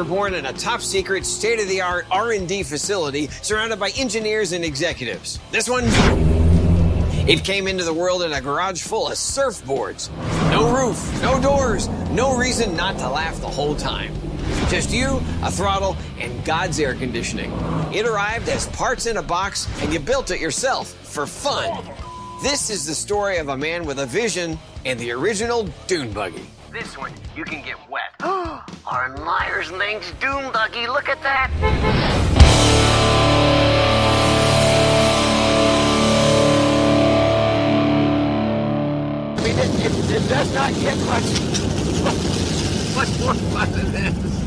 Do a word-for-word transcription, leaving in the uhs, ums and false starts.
were born in a top-secret, state-of-the-art R and D facility surrounded by engineers and executives. This one, it came into the world in a garage full of surfboards. No roof, no doors, no reason not to laugh the whole time. Just you, a throttle, and God's air conditioning. It arrived as parts in a box, and you built it yourself for fun. This is the story of a man with a vision and the original dune buggy. This one, you can get wet. Our Myers Ming's dune buggy, look at that! I mean, it, it, it does not get much, much more fun than this.